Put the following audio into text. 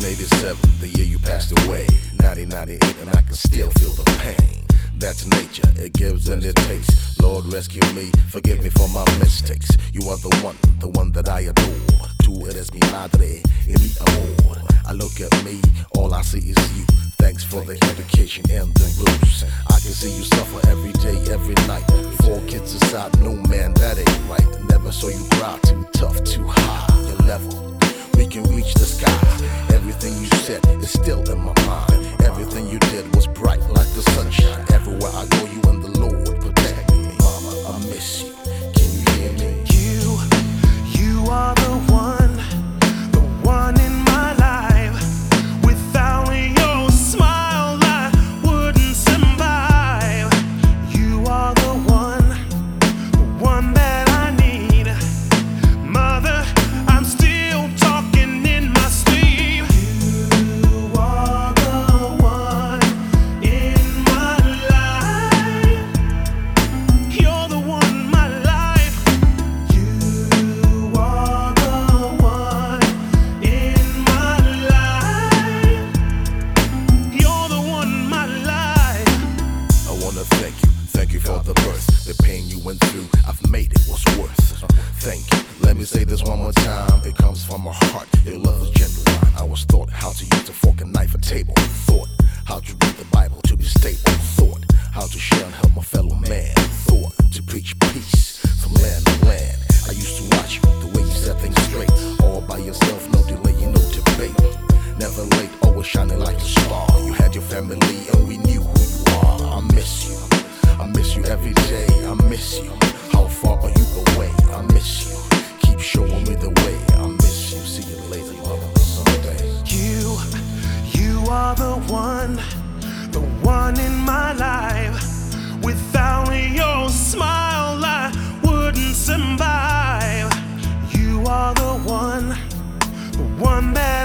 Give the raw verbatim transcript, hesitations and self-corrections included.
eighty-seven, the year you passed away. nineteen ninety-eight, and I can still feel the pain. That's nature, it gives and it takes. Lord, rescue me, forgive me for my mistakes. You are the one, the one that I adore. Tú eres mi madre y mi amor. I look at me, all I see is you. Thanks for the education and the roots. I can see you suffer every day, every night. Four kids aside, no man, that ain't right. Never saw you cry, too tough, too high. Your level, we can reach the sky. Everything you said is still in my mind. Everything you did was bright like the sunshine. Everywhere I go, you and the Lord protect me. Mama, I miss you. Can you hear me? You, you are the one, the one in my life. Without your smile, I wouldn't survive. You are the one, the one that I need. Mother, I'm still talking in my sleep. You are the one in my life. You're the one, my life. You are the one in my life. You're the one, my life. I wanna thank you, thank you for the birth. The pain you went through, I've made it was worth. Thank you. Let me say this one more time. It comes from my heart. Your love was genuine. I was taught how to use a fork and knife at table. Thought how to read the Bible to be stable. Thought how to share and help my fellow man. Thought to preach peace from land to land. I used to watch you, the way you set things straight. All by yourself, no delay, no debate. Never late, always shining like a star. You had your family and we knew who you are. I miss you. I miss you every day. I miss you. How far are you away? I miss you. Keep showing me the way. I miss you. See you later, mother, someday. You, you are the one, the one in my life. Without your smile, I wouldn't survive. You are the one, the one that